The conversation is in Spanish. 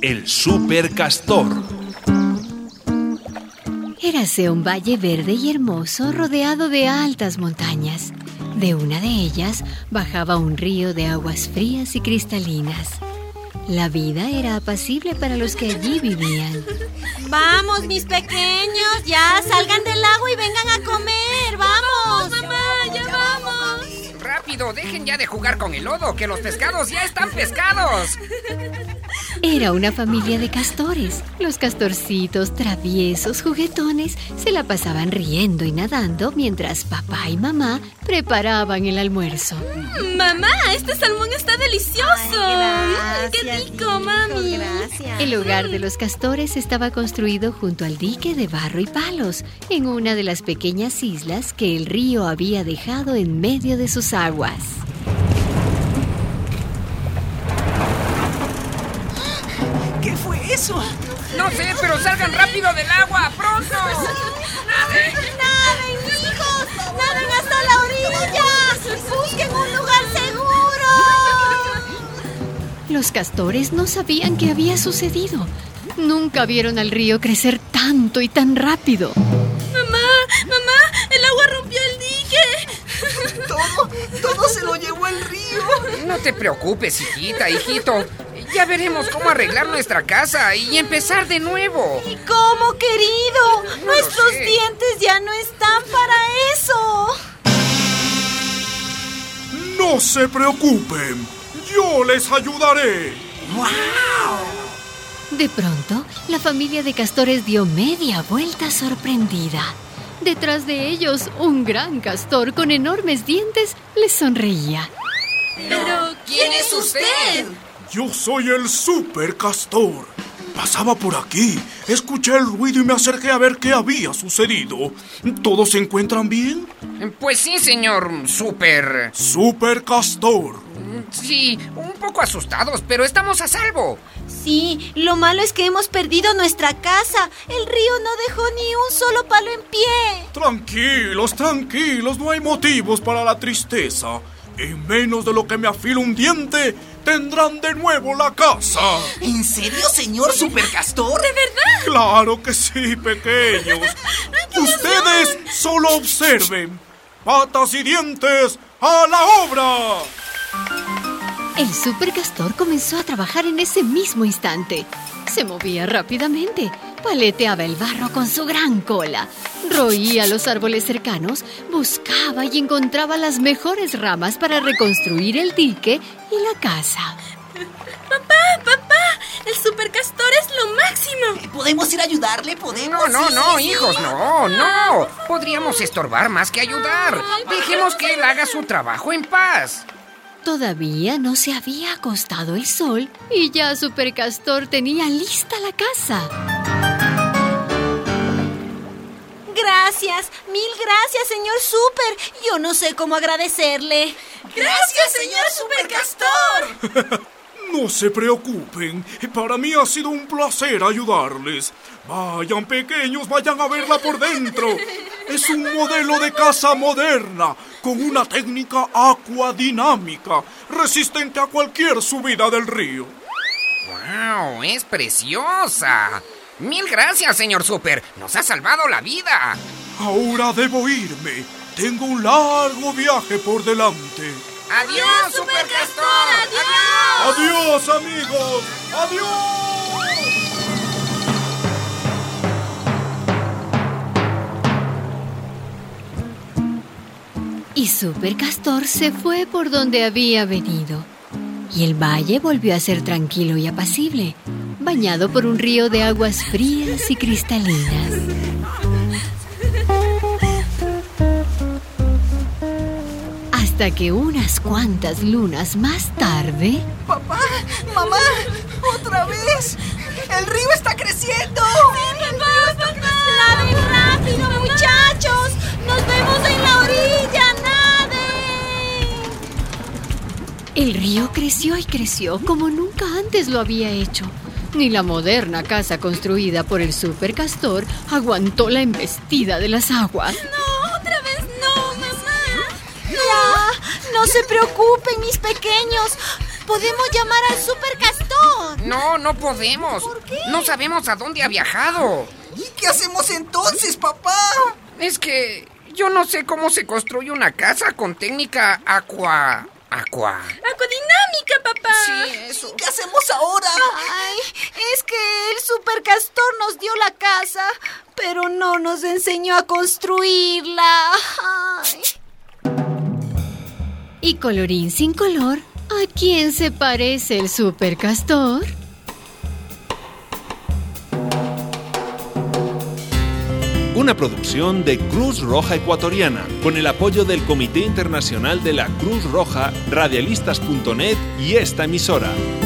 el supercastor. Érase un valle verde y hermoso rodeado de altas montañas. De una de ellas bajaba un río de aguas frías y cristalinas. La vida era apacible para los que allí vivían. Vamos, mis pequeños, ya salgan del agua y vengan a comer. ¡Vamos! ¡Mamá, ya vamos! ¡Rápido! Dejen ya de jugar con el lodo, que los pescados ya están pescados. Era una familia de castores. Los castorcitos traviesos, juguetones, se la pasaban riendo y nadando mientras papá y mamá preparaban el almuerzo. ¡Mamá, este salmón está delicioso! Ay, ¡Qué gracias, rico, mami! Gracias. El hogar de los castores estaba construido junto al dique de barro y palos, en una de las pequeñas islas que el río había dejado en medio de sus aguas. ¿Qué fue eso? No sé, pero salgan rápido del agua, pronto. ¡Naden, hijos! ¡Naden hasta la orilla! ¡Busquen un lugar seguro! Los castores no sabían qué había sucedido. Nunca vieron al río crecer tanto y tan rápido. ¡Mamá! ¡El agua rompió el dique! Todo se lo llevó el río. No te preocupes, hijito. Ya veremos cómo arreglar nuestra casa y empezar de nuevo. ¿Y cómo, querido? No Nuestros lo sé. dientes ya no están para eso. No se preocupen, yo les ayudaré. De pronto, la familia de castores dio media vuelta sorprendida. Detrás de ellos, un gran castor con enormes dientes les sonreía. ¿Pero quién es usted? Yo soy el supercastor. Pasaba por aquí, escuché el ruido y me acerqué a ver qué había sucedido. ¿Todos se encuentran bien? Pues sí, señor Supercastor. Sí, un poco asustados, pero estamos a salvo. Sí, lo malo es que hemos perdido nuestra casa. El río no dejó ni un solo palo en pie. Tranquilos, no hay motivos para la tristeza. En menos de lo que me afila un diente, tendrán de nuevo la casa. ¿En serio, señor supercastor? ¿De verdad? Claro que sí, pequeños. Ustedes solo observen. Patas y dientes, ¡a la obra! El supercastor comenzó a trabajar en ese mismo instante. Se movía rápidamente, paleteaba el barro con su gran cola, roía los árboles cercanos, buscaba y encontraba las mejores ramas para reconstruir el dique y la casa. Papá, el supercastor es lo máximo. ¿Podemos ir a ayudarle? ¿Podemos? No, hijos, no. Podríamos estorbar más que ayudar. Dejemos que él haga su trabajo en paz. Todavía no se había acostado el sol y ya Supercastor tenía lista la casa. Gracias, mil gracias, señor Super. Yo no sé cómo agradecerle. ¡Gracias, señor supercastor! No se preocupen, para mí ha sido un placer ayudarles. Vayan, pequeños, vayan a verla por dentro. Es un modelo de casa moderna, con una técnica acuadinámica, resistente a cualquier subida del río. ¡Wow! ¡Es preciosa! ¡Mil gracias, señor Super! ¡Nos ha salvado la vida! Ahora debo irme. Tengo un largo viaje por delante. ¡Adiós, supercastor! ¡Adiós! ¡Adiós, amigos! ¡Adiós! Y Supercastor se fue por donde había venido. Y el valle volvió a ser tranquilo y apacible, bañado por un río de aguas frías y cristalinas. Hasta que unas cuantas lunas más tarde... Papá, mamá, otra vez. El río está creciendo. ¡Papá! ¡Naden rápido, muchachos! ¡Nos vemos en la orilla! ¡Naden! El río creció y creció como nunca antes lo había hecho. Ni la moderna casa construida por el Supercastor aguantó la embestida de las aguas. ¡No, otra vez no, mamá! Ya, no se preocupen, mis pequeños. Podemos llamar al Supercastor. No podemos. ¿Por qué? No sabemos a dónde ha viajado. ¿Y qué hacemos entonces, papá? Es que yo no sé cómo se construye una casa con técnica aqua... ¡Acuadinámica, papá! Sí, eso. ¿Qué hacemos ahora? Ay, es que el supercastor nos dio la casa, pero no nos enseñó a construirla. Ay. Y colorín sin color, ¿a quién se parece el supercastor? Una producción de Cruz Roja Ecuatoriana, con el apoyo del Comité Internacional de la Cruz Roja, Radialistas.net y esta emisora.